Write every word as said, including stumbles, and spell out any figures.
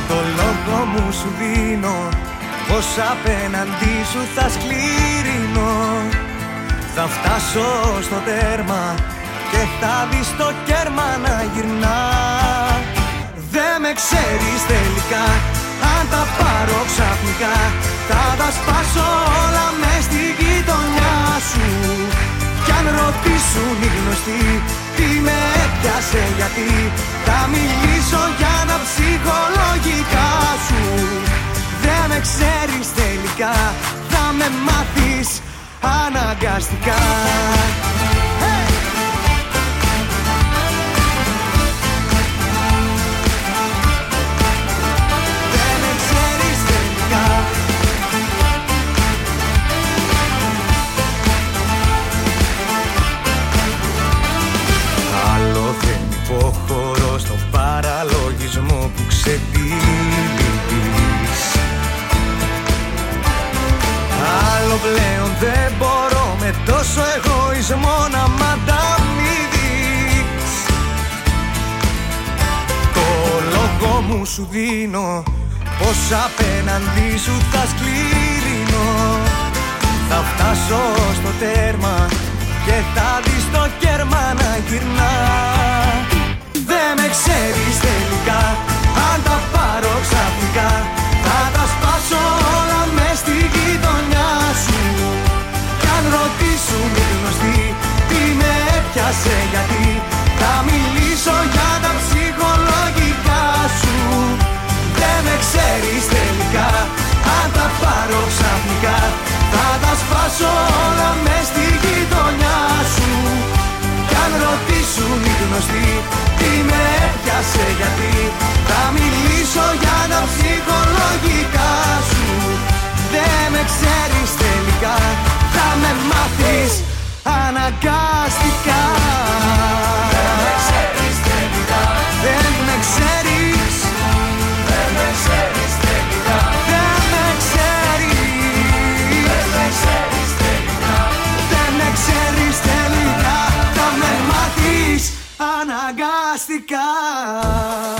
Το λόγο μου σου δίνω, πως απέναντί σου θα σκληρινώ. Θα φτάσω στο τέρμα και θα δεις το κέρμα να γυρνά. Δεν με ξέρεις τελικά, αν τα πάρω ξαφνικά θα τα σπάσω όλα μες στη γειτονιά σου. Κι αν ρωτήσουν οι γνωστοί τι με έπιασε γιατί, θα μιλήσω για τα ψυχολογικά σου. Δεν με ξέρεις τελικά, θα με μάθεις αναγκαστικά. Hey! Δεν με ξέρεις τελικά. Άλλο δεν υποχωρώ στο παραλογισμό που ξεδίδεις. Άλλο πλέον δεν μπορώ με τόσο εγωισμό να μ' ανταμείβεις. Το λόγο μου σου δίνω, πως απέναντί σου θα σκληρινώ. Θα φτάσω στο τέρμα και θα δεις το κέρμα να γυρνά. Δεν με ξέρεις τελικά, αν τα πάρω ξαφνικά θα τα σπάσω όλα μες στη γειτονιά σου. Κι αν ρωτήσουν οι γνωστοί τι με έπιασε γιατί, θα μιλήσω για τα ψυχολογικά σου. Δεν με ξέρεις τελικά, αν τα πάρω ξαφνικά θα τα σπάσω όλα μες στη γειτονιά σου. Κι αν ρωτήσουν οι γνωστοί τι με έπιασε γιατί, θα μιλήσω για τα ψυχολογικά σου. Δεν με ξέρεις τελικά, θα με μάθεις αναγκαστικά. Δεν με ξέρεις τελικά. Δεν με ξέρεις. Δεν με ξέρεις τελικά. Δεν με ξέρεις. Δεν με ξέρεις τελικά. Δεν με ξέρεις τελικά, θα με μάθεις αναγκαστικά.